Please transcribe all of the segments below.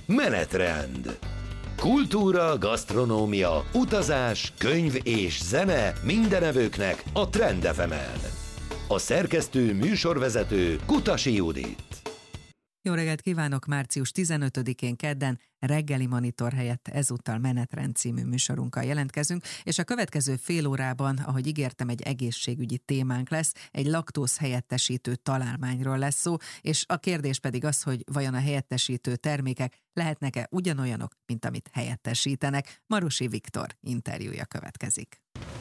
Menetrend. Kultúra, gasztronómia, utazás, könyv és zene minden evőknek a Trend FM-en. A szerkesztő műsorvezető Kutasi Judit. Jó reggelt kívánok! Március 15-én kedden reggeli monitor helyett ezúttal Menetrend című műsorunkkal jelentkezünk, és a következő fél órában, ahogy ígértem, egy egészségügyi témánk lesz, egy laktóz helyettesítő találmányról lesz szó, és a kérdés pedig az, hogy vajon a helyettesítő termékek lehetnek-e ugyanolyanok, mint amit helyettesítenek. Marosi Viktor interjúja következik.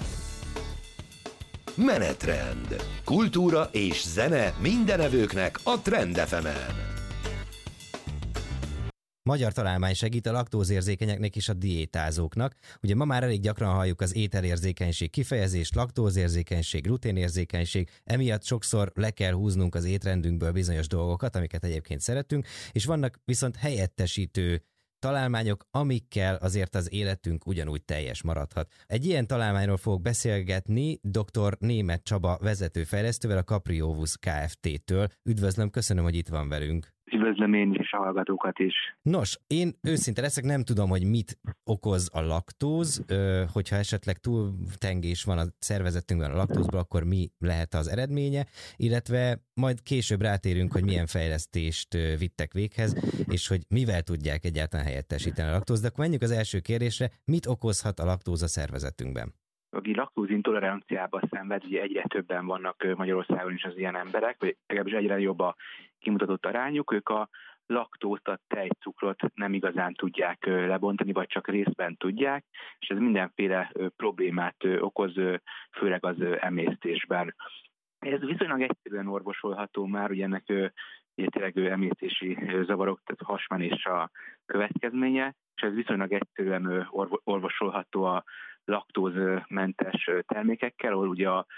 Menetrend. Kultúra és zene minden evőknek a Trend FM-en. Magyar találmány segít a laktózérzékenyeknek és a diétázóknak. Ugye ma már elég gyakran halljuk az ételérzékenység kifejezést, laktózérzékenység, gluténérzékenység, emiatt sokszor le kell húznunk az étrendünkből bizonyos dolgokat, amiket egyébként szeretünk, és vannak viszont helyettesítő találmányok, amikkel azért az életünk ugyanúgy teljes maradhat. Egy ilyen találmányról fogok beszélgetni dr. Németh Csaba vezetőfejlesztővel, a Capriovus Kft-től. Üdvözlöm, köszönöm, hogy itt van velünk. Üdvözlöm én is a hallgatókat is. Nos, én őszinte leszek, nem tudom, hogy mit okoz a laktóz, hogyha esetleg túltengés van a szervezetünkben a laktózból, akkor mi lehet az eredménye, illetve majd később rátérünk, hogy milyen fejlesztést vittek véghez, és hogy mivel tudják egyáltalán helyettesíteni a laktózt. De akkor menjünk az első kérdésre, mit okozhat a laktóz a szervezetünkben? Aki laktózintoleranciában szenved, ugye egyre többen vannak Magyarországon is az ilyen emberek, vagy legalábbis egyre jobb a kimutatott arányuk, ők a laktózt, a tejcukrot nem igazán tudják lebontani, vagy csak részben tudják, és ez mindenféle problémát okoz, főleg az emésztésben. Ez viszonylag egyszerűen orvosolható már, ugye ennek ugye tényleg emésztési zavarok, tehát hasmenés a következménye, és ez viszonylag egyszerűen orvosolható a laktózmentes termékekkel, ahol ugye a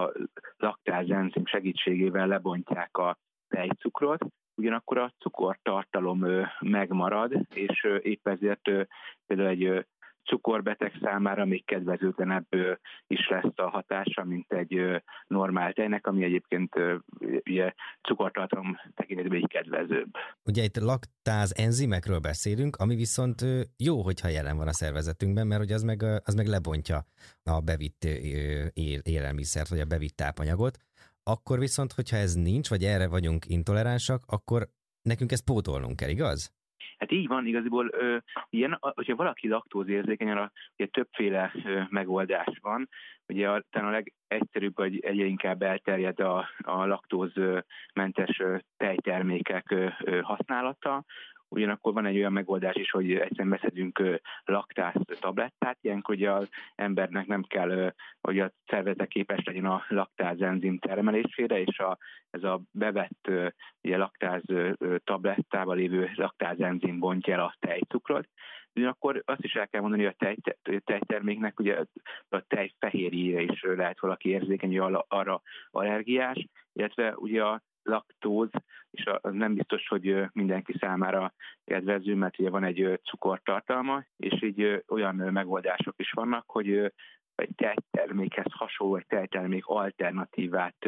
laktáz enzim segítségével lebontják a tejcukrot, ugyanakkor a cukortartalom megmarad, és épp ezért például egy cukorbeteg számára még kedvezőtlenebb is lesz a hatása, mint egy normál tejnek, ami egyébként ugye cukortartalom tekintetében így kedvezőbb. Ugye itt laktáz enzimekről beszélünk, ami viszont jó, hogyha jelen van a szervezetünkben, mert ugye az meg lebontja a bevitt élelmiszert, vagy a bevitt tápanyagot. Akkor viszont, hogyha ez nincs, vagy erre vagyunk intoleránsak, akkor nekünk ezt pótolnunk kell, igaz? Hát így van, igaziból ilyen, hogyha valaki laktózérzékeny, arra ugye többféle megoldás van. Ugye talán a legegyszerűbb, vagy egyre inkább elterjed a laktózmentes tejtermékek használata. Ugyanakkor van egy olyan megoldás is, hogy egyszerűen beszedünk laktáz tablettát, ilyenkor ugye az embernek nem kell, hogy a szervezete képes legyen a laktáz enzim termelésére, és ez a bevett ugye, laktáz tablettával lévő laktáz enzim bontja el a tejcukrot. Ugyanakkor azt is el kell mondani, hogy a tejterméknek ugye a tejfehérjére is lehet valaki érzékeny, arra allergiás, illetve ugye a laktóz, és az nem biztos, hogy mindenki számára kedvező, mert ugye van egy cukortartalma, és így olyan megoldások is vannak, hogy egy tejtermékhez hasonló, egy tejtermék alternatívát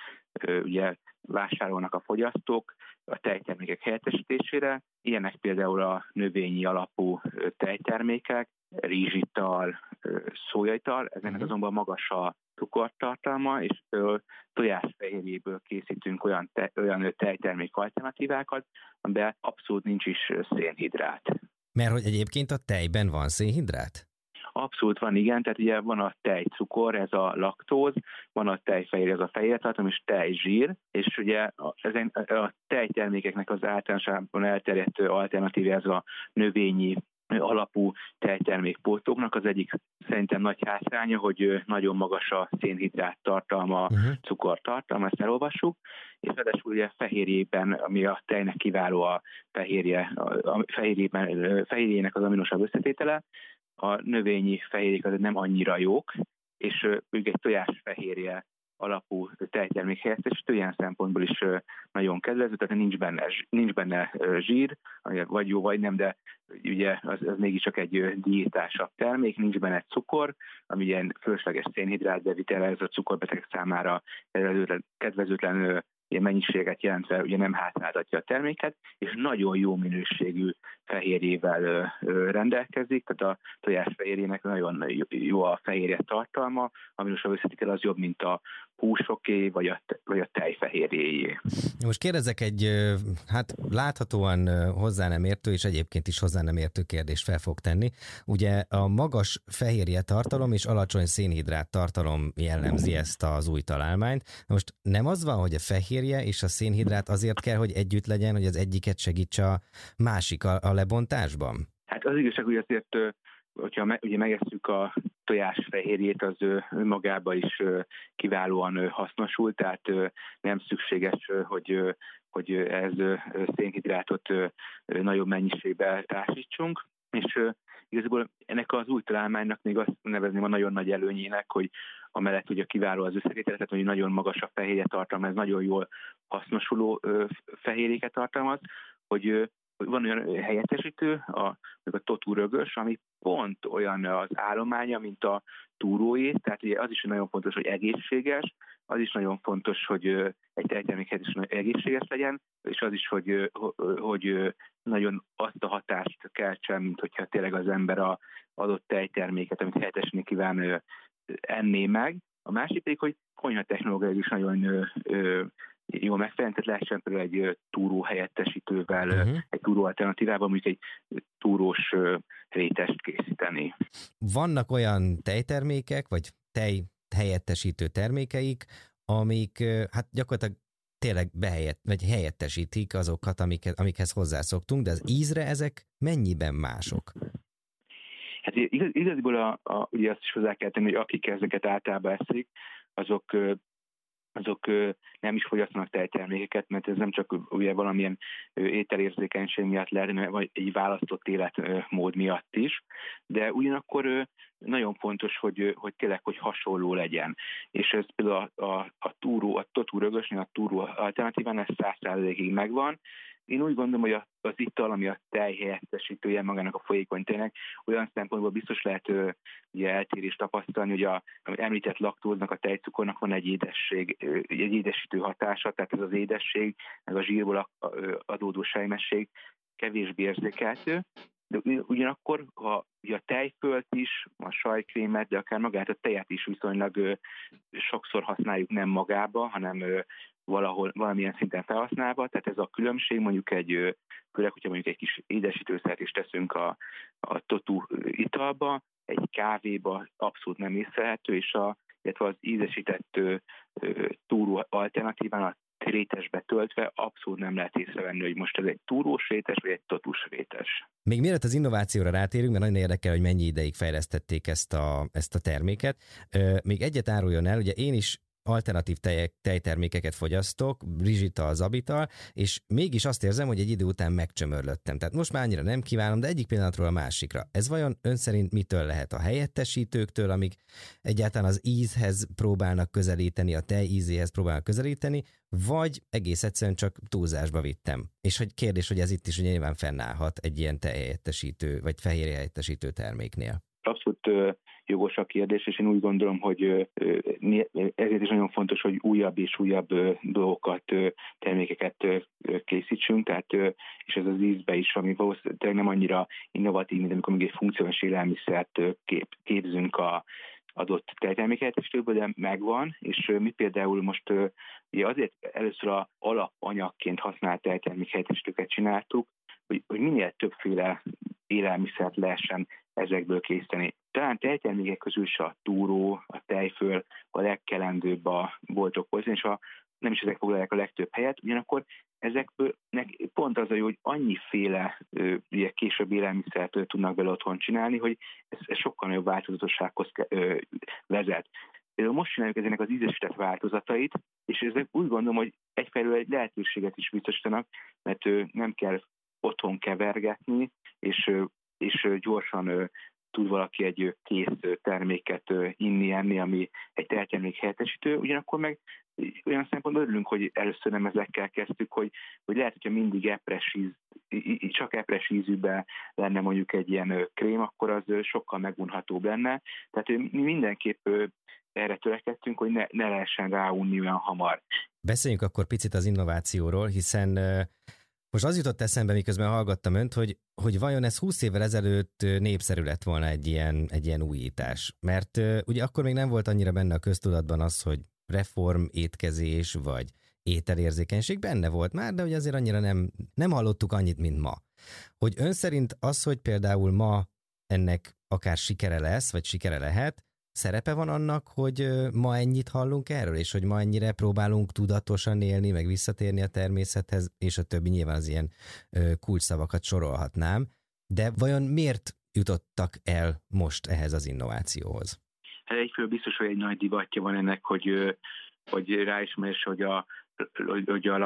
ugye vásárolnak a fogyasztók a tejtermékek helyettesítésére. Ilyenek például a növényi alapú tejtermékek, rizsital, szójaital, ezeknek azonban magas a cukortartalma, és tojásfehérjéből készítünk olyan tejtermék alternatívákat, amiben abszolút nincs is szénhidrát. Mert hogy egyébként a tejben van szénhidrát? Abszolút van, igen, tehát ugye van a tejcukor, ez a laktóz, van a tejfehérje, ez a fehértartalom, és tejzsír, és ugye a tejtermékeknek az általánosában elterjedt alternatíva ez a növényi alapú tejtermékpótlóknak. Az egyik szerintem nagy hátránya, hogy nagyon magas a szénhidrát tartalma, cukortartalma, ezt elolvassuk, és ráadásul ugye fehérjében, ami a tejnek kiváló a fehérjének az aminosav összetétele, a növényi fehérjék azért nem annyira jók, és egy tojásfehérje alapú tejtermék helyettesítő ilyen szempontból is nagyon kedvező, tehát nincs benne zsír, vagy jó, vagy nem, de ugye az mégiscsak egy diétásabb termék, nincs benne cukor, ami ilyen fölösleges szénhidrát bevitele, ez a cukorbetegek számára kedvezőtlen ilyen mennyiséget jelentve ugye nem hátráltatja a terméket, és nagyon jó minőségű fehérjével rendelkezik, tehát a tojásfehérjének nagyon jó a fehérje tartalma, aminos összetétel az jobb, mint a húsoké, vagy a tejfehérjéjé. Most kérdezek egy, hát láthatóan hozzá nem értő, és egyébként is hozzá nem értő kérdést fel fog tenni. Ugye a magas fehérje tartalom és alacsony szénhidrát tartalom jellemzi ezt az új találmányt. Most nem az van, hogy a fehérje és a szénhidrát azért kell, hogy együtt legyen, hogy az egyiket segítse a másik a lebontásban? Hát az igazság, hogy azért, hogyha ugye megesszük a tojásfehérjét, az önmagában is kiválóan hasznosul, tehát nem szükséges, hogy ez szénhidrátot nagyobb mennyiségben társítsunk, és igazából ennek az új találmánynak még azt nevezném a nagyon nagy előnyének, hogy amellett ugye kiváló az összetétel, tehát hogy nagyon magas a fehérje tartalma, ez nagyon jól hasznosuló fehérjéket tartalmaz, hogy van olyan helyettesítő, a totúrögös, ami pont olyan az állománya, mint a túróé, tehát ugye az is nagyon fontos, hogy egészséges, az is nagyon fontos, hogy egy tejtermék is egészséges legyen, és az is, hogy nagyon azt a hatást keltsen, mint hogyha tényleg az ember az adott tejterméket, amit helyettesíteni kíván, enné meg. A másik pedig, hogy konyha technológia is nagyon jól megfelelően, tehát lehessen például egy túró helyettesítővel, egy túró alternatívával, mondjuk egy túrós rétest készíteni. Vannak olyan tejtermékek, vagy tej helyettesítő termékeik, amik hát gyakorlatilag tényleg helyettesítik azokat, amikhez hozzászoktunk, de az ízre ezek mennyiben mások? Hát igazából ugye azt is hozzá kell tenni, hogy akik ezeket általában eszik, azok nem is fogyasztanak tejtermékeket, mert ez nem csak ugye valamilyen ételérzékenység miatt lehet, vagy egy választott életmód miatt is, de ugyanakkor nagyon fontos, hogy tényleg hogy hasonló legyen. És ez például a totúrögösnél, a túró alternatíván ez 100%-ig megvan. Én úgy gondolom, hogy az ital, ami a tej helyettesítője magának a folyékony tejnek, olyan szempontból biztos lehet ugye eltérést tapasztalni, hogy amit említett laktóznak, a tejcukornak van egy édesítő hatása, tehát ez az édesség, meg a zsírból adódó sejmesség kevésbé érzékelhető. De ugyanakkor, ha a tejfölt is, a sajtkrémet, de akár magát a tejet is viszonylag sokszor használjuk nem magába, hanem valamilyen szinten felhasználva, tehát ez a különbség mondjuk főleg, hogyha mondjuk egy kis édesítőszert is teszünk a totú italba, egy kávéba abszolút nem észlelhető, illetve az ízesített túró alternatíván a rétesbe töltve abszolút nem lehet észrevenni, hogy most ez egy túrós rétes, vagy egy totús rétes. Még mielőtt az innovációra rátérünk, mert nagyon érdekel, hogy mennyi ideig fejlesztették ezt a terméket. Még egyet áruljon el, ugye én is alternatív tejtermékeket fogyasztok, Brigitta az Abital, és mégis azt érzem, hogy egy idő után megcsömörlöttem. Tehát most már annyira nem kívánom, de egyik pillanatról a másikra. Ez vajon ön szerint mitől lehet? A helyettesítőktől, amik egyáltalán az ízhez próbálnak közelíteni, a tej ízéhez próbálnak közelíteni, vagy egész egyszerűen csak túlzásba vittem? És hogy kérdés, hogy ez itt is ugye nyilván fennállhat egy ilyen tejhelyettesítő, vagy fehérjehelyettesítő terméknél. Abszolút jogos a kérdés, és én úgy gondolom, hogy ezért is nagyon fontos, hogy újabb és újabb dolgokat, termékeket készítsünk, tehát és ez az ízbe is, ami valószínűleg nem annyira innovatív, mint amikor még egy funkcionális élelmiszert képzünk a adott tejtermékhelyettesítőből, de megvan, és mi például most ugye azért először a alapanyagként használt tejtermékhelyettesítőket csináltuk, hogy minél többféle élelmiszert lehessen ezekből készíteni. Talán tejtermékek közül is a túró, a tejföl a legkelendőbb a boltokhoz, és nem is ezek foglalják a legtöbb helyet, ugyanakkor ezekből pont az a jó, hogy annyiféle ugye később élelmiszert tudnak bele otthon csinálni, hogy ez sokkal nagyobb változatossághoz vezet. Például most csináljuk ennek az ízesített változatait, és ezek úgy gondolom, hogy egyfelől egy lehetőséget is biztosítanak, mert nem kell otthon kevergetni, és gyorsan tud valaki egy kész terméket enni, ami egy tejtermék helyettesítő, ugyanakkor meg olyan szempontból örülünk, hogy először nem ezekkel kezdtük, hogy lehet, hogyha mindig csak epres ízűben lenne mondjuk egy ilyen krém, akkor az sokkal megvonhatóbb lenne. Tehát mi mindenképp erre törekedtünk, hogy ne lehessen ráunni olyan hamar. Beszéljünk akkor picit az innovációról, hiszen most az jutott eszembe, miközben hallgattam önt, hogy vajon ez 20 évvel ezelőtt népszerű lett volna egy ilyen újítás. Mert ugye akkor még nem volt annyira benne a köztudatban az, hogy reform, étkezés vagy ételérzékenység benne volt már, de ugye azért annyira nem hallottuk annyit, mint ma. Hogy ön szerint az, hogy például ma ennek akár sikere lesz, vagy sikere lehet, szerepe van annak, hogy ma ennyit hallunk erről, és hogy ma ennyire próbálunk tudatosan élni, meg visszatérni a természethez, és a többi, nyilván az ilyen kulcsszavakat sorolhatnám. De vajon miért jutottak el most ehhez az innovációhoz? Hát egyfelől biztos, hogy egy nagy divatja van ennek, hogy ráismerés, hogy a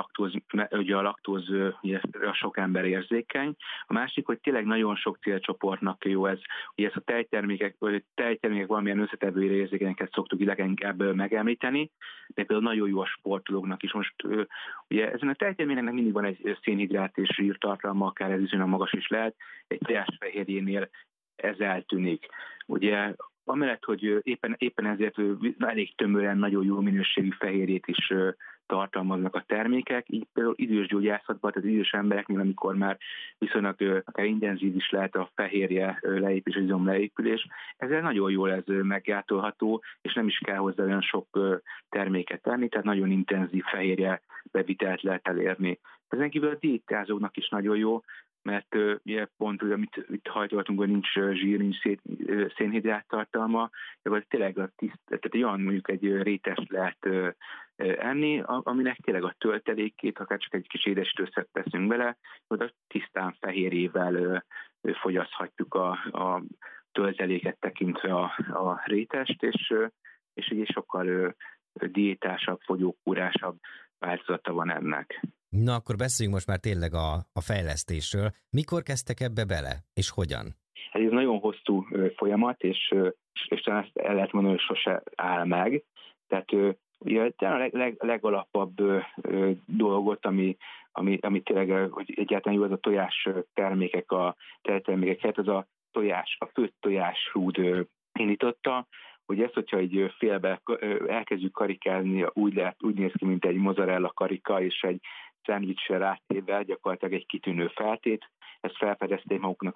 laktóz ugye, sok ember érzékeny. A másik, hogy tényleg nagyon sok célcsoportnak jó ez. Ugye ezt a tejtermékek valamilyen összetevőire érzékenyeket szoktuk leginkább megemlíteni, de például nagyon jó a sportolóknak is. Most ugye ezen a tejtermékeknek mindig van egy szénhidrát és zsírtartalma, akár ez viszonylag magas is lehet, egy tojásfehérjénél ez eltűnik. Ugye amellett, hogy éppen ezért elég tömören, nagyon jó minőségű fehérjét is tartalmaznak a termékek, így például idős gyógyászatban, tehát idős embereknél, amikor már viszonylag akár intenzív is lehet a fehérje leépülés, az izom leépülés, ezzel nagyon jól ez meggátolható, és nem is kell hozzá olyan sok terméket tenni, tehát nagyon intenzív fehérje bevitelt lehet elérni. Ezen kívül a diétázóknak is nagyon jó, mert ugye pont, amit itt hajtoltunk, hogy nincs zsír, nincs szénhidrát tartalma, de tényleg tehát mondjuk egy rétest lehet enni, aminek tényleg a töltelékét, akár csak egy kis édesítőt teszünk bele, oda tisztán fehérjével fogyaszthatjuk a tölteléket tekintve a rétest, és egy sokkal diétásabb, fogyókúrásabb változata van ennek. Na, akkor beszéljünk most már tényleg a fejlesztésről. Mikor kezdtek ebbe bele, és hogyan? Ez egy nagyon hosszú folyamat, és talán ezt el lehet mondani, hogy sose áll meg. Tehát ugye, a legalapabb dolgot, ami tényleg, hogy egyáltalán jó, az a tojás termékek, a tejtermékeket, az a főtt tojásrúd indította, hogy ezt, hogyha egy félbe elkezdjük karikázni, úgy néz ki, mint egy mozzarella karika, és egy szendvicsre rátéve gyakorlatilag egy kitűnő feltét. Ezt felfedezték maguknak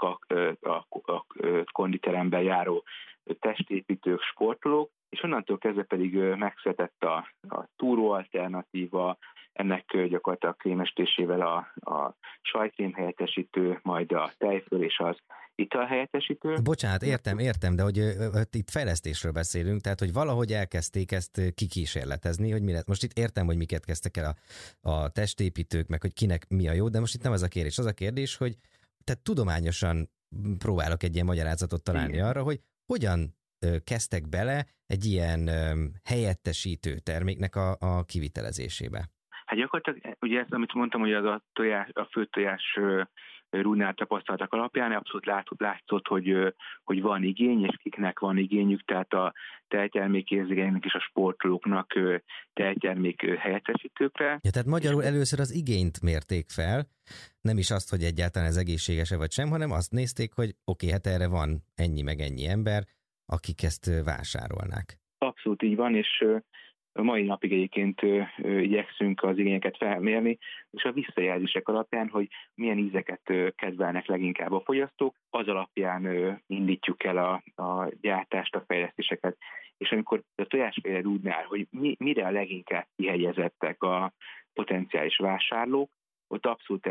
a konditeremben járó testépítők, sportolók, és onnantól kezdve pedig megszületett a túró alternatíva, ennek gyakorlatilag krémesítésével a sajtkrém helyettesítő, majd a tejföl és az ital helyettesítő. Bocsánat, értem, de hogy itt fejlesztésről beszélünk, tehát hogy valahogy elkezdték ezt kikísérletezni, hogy mi lett. Most itt értem, hogy miket kezdtek el a testépítők, meg hogy kinek mi a jó, de most itt nem az a kérdés. Az a kérdés, hogy tehát tudományosan próbálok egy ilyen magyarázatot találni arra, hogy hogyan kezdtek bele egy ilyen helyettesítő terméknek a kivitelezésébe. Hát gyakorlatilag, ugye ezt, amit mondtam, hogy az a főtt tojás rúdnál tapasztaltak alapján abszolút látszott, hogy van igény, és kiknek van igényük, tehát a tejtermékérzékenyeknek és a sportolóknak tejtermék helyettesítőkre. Ja, tehát magyarul először az igényt mérték fel, nem is azt, hogy egyáltalán ez egészséges-e vagy sem, hanem azt nézték, hogy oké, hát erre van ennyi meg ennyi ember, akik ezt vásárolnák. Abszolút így van, és a mai napig egyébként igyekszünk az igényeket felmérni, és a visszajelzések alapján, hogy milyen ízeket kedvelnek leginkább a fogyasztók, az alapján indítjuk el a gyártást, a fejlesztéseket. És amikor a tojásféle rúdnál, hogy mire a leginkább kihegyezettek a potenciális vásárlók, ott abszolút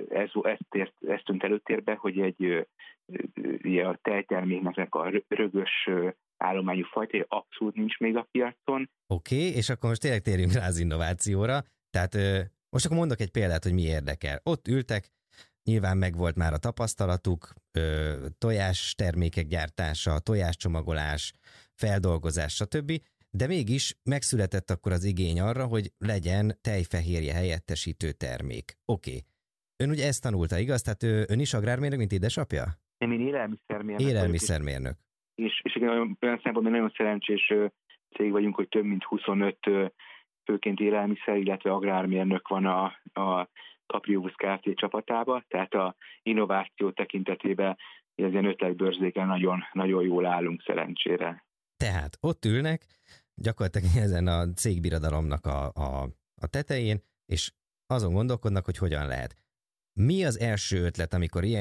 ez tűnt előtérbe, hogy a tejterméknek a rögös állományú fajta abszolút nincs még a piacon. Oké, és akkor most tényleg térjünk rá az innovációra. Tehát most akkor mondok egy példát, hogy mi érdekel. Ott ültek, nyilván megvolt már a tapasztalatuk, tojás termékek gyártása, tojáscsomagolás, feldolgozás, stb., de mégis megszületett akkor az igény arra, hogy legyen tejfehérje helyettesítő termék. Oké. Ön ugye ezt tanulta, igaz? Tehát ön is agrármérnök, mint édesapja? Én élelmiszermérnök. Élelmiszermérnök. És olyan szempontból nagyon szerencsés cég vagyunk, hogy több mint 25 főként élelmiszer, illetve agrármérnök van a Capriovus Kft. Csapatába, tehát a innováció tekintetében ez ilyen ötletbörzéken nagyon, nagyon jól állunk szerencsére. Tehát ott ülnek, gyakorlatilag ezen a cégbirodalomnak a tetején, és azon gondolkodnak, hogy hogyan lehet. Mi az első ötlet,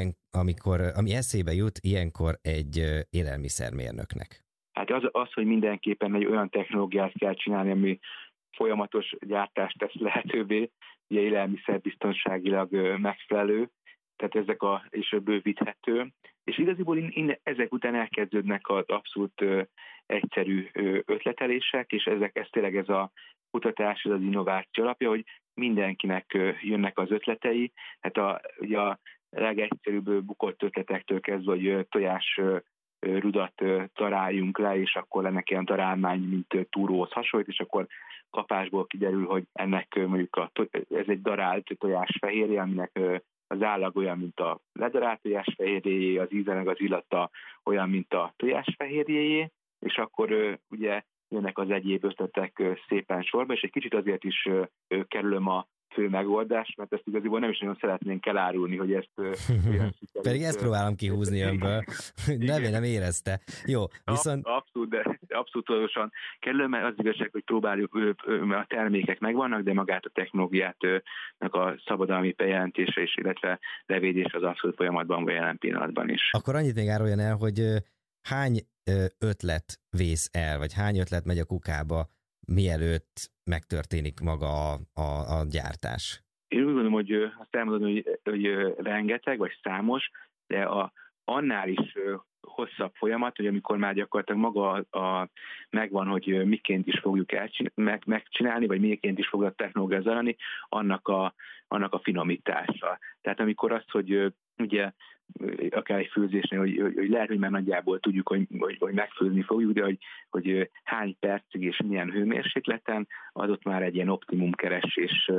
ami eszébe jut ilyenkor egy élelmiszermérnöknek? Hát az, hogy mindenképpen egy olyan technológiát kell csinálni, ami folyamatos gyártást tesz lehetővé, ugye élelmiszerbiztonságilag megfelelő, tehát és bővíthető. És igaziból ezek után elkezdődnek az abszolút egyszerű ötletelések, és ez tényleg ez a kutatás, ez az innováció alapja, hogy mindenkinek jönnek az ötletei. Hát ugye a legegyszerűbb bukott ötletektől kezdve, hogy tojás rudat daráljunk le, és akkor ennek ilyen darálmány, mint túróhoz hasonlít, és akkor kapásból kiderül, hogy ennek mondjuk ez egy darált tojásfehérje, aminek az állag olyan, mint a ledarált tojásfehérjéjé, az íze meg az illata olyan, mint a tojásfehérjéjé, és akkor ugye jönnek az egyéb ötletek szépen sorba, és egy kicsit azért is kerülöm a fő megoldás, mert ezt igaziból nem is nagyon szeretnénk elárulni, hogy ezt... Pedig ezt próbálom kihúzni önből, nem érezte. Jó, viszont... Abszolút tudatosan kerülöm, mert az igazság, hogy próbáljuk, a termékek megvannak, de magát a technológiát a szabadalmi bejelentése is, illetve levédés az abszolút folyamatban van jelen pillanatban is. Akkor annyit még áruljon el, hogy hány ötlet vész el, vagy hány ötlet megy a kukába, mielőtt megtörténik maga a gyártás? Én úgy gondolom, hogy azt elmondom, hogy rengeteg, vagy számos, de annál is hosszabb folyamat, hogy amikor már gyakorlatilag maga megvan, hogy miként is fogjuk megcsinálni, vagy miként is fog a technológia zajlani, annak a finomítása. Tehát amikor azt, hogy ugye akár egy főzésnél, hogy lehet, hogy már nagyjából tudjuk, hogy megfőzni fogjuk, de hogy hány percig és milyen hőmérsékleten, az ott már egy ilyen optimum keresés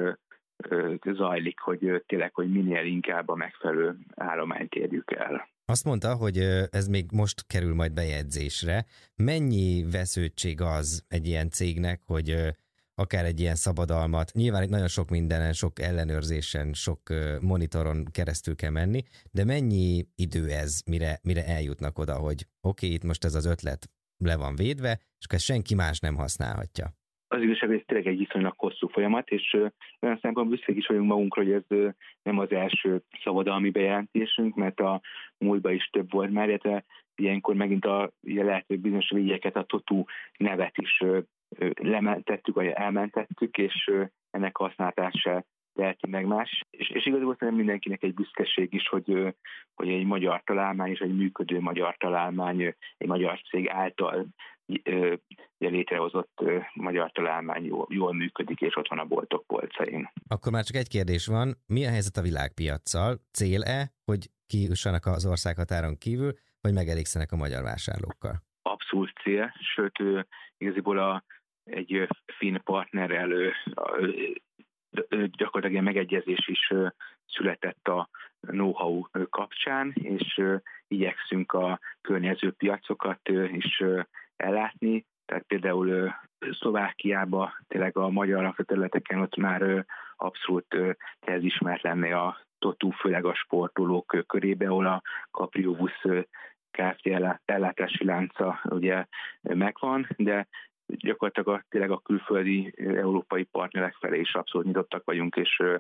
zajlik, hogy tényleg, hogy minél inkább a megfelelő állományt érjük el. Azt mondta, hogy ez még most kerül majd bejegyzésre. Mennyi vesződtség az egy ilyen cégnek, hogy akár egy ilyen szabadalmat, nyilván itt nagyon sok mindenen, sok ellenőrzésen, sok monitoron keresztül kell menni, de mennyi idő ez, mire eljutnak oda, hogy oké, itt most ez az ötlet le van védve, és akkor ezt senki más nem használhatja? Az igazság, hogy ez tényleg egy viszonylag hosszú folyamat, és olyan szempontból büszkék is vagyunk magunkra, hogy ez nem az első szabadalmi bejelentésünk, mert a múltban is több volt már, illetve ilyenkor megint lehet, hogy bizonyos végeket, a TOTU nevet is lementettük, vagy elmentettük, és ennek használatát se teheti meg más. És igazából szerintem mindenkinek egy büszkeség is, hogy egy magyar találmány, és egy működő magyar találmány, egy magyar cég által létrehozott magyar találmány jól működik, és ott van a boltok polcain. Akkor már csak egy kérdés van, mi a helyzet a világpiaccal? Cél-e, hogy kijussanak az országhatáron kívül, vagy megelégszenek a magyar vásárlókkal? Abszolút cél, sőt igaziból egy finn partnerrel gyakorlatilag egy megegyezés is született a know-how kapcsán, és igyekszünk a környező piacokat is ellátni. Tehát például Szlovákiában tényleg a magyar területeken ott már abszolút ismert lenne a TOTU, főleg a sportolók körébe, ahol a Capriovus Kft. Ellátási lánca ugye megvan, de gyakorlatilag tényleg a külföldi európai partnerek felé is abszolút nyitottak vagyunk,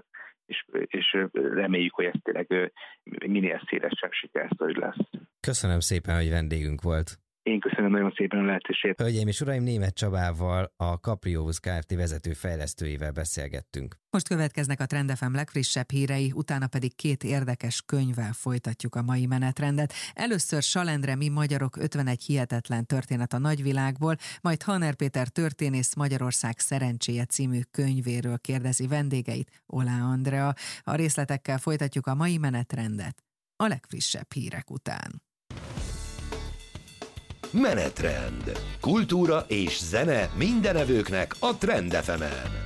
és reméljük, hogy ez tényleg minél szélesebb sikersztori lesz. Köszönöm szépen, hogy vendégünk volt. Én köszönöm nagyon szépen a lehetőséget. Hölgyeim és uraim, Németh Csabával, a Capriovus Kft. Vezető fejlesztőjével beszélgettünk. Most következnek a Trend FM legfrissebb hírei, utána pedig 2 érdekes könyvvel folytatjuk a mai menetrendet. Először Salendre mi magyarok 51 hihetetlen történet a nagyvilágból, majd Hanner Péter történész Magyarország szerencséje című könyvéről kérdezi vendégeit, Olá Andrea. A részletekkel folytatjuk a mai menetrendet a legfrissebb hírek után. Menetrend. Kultúra és zene mindenevőknek a Trend FM-en.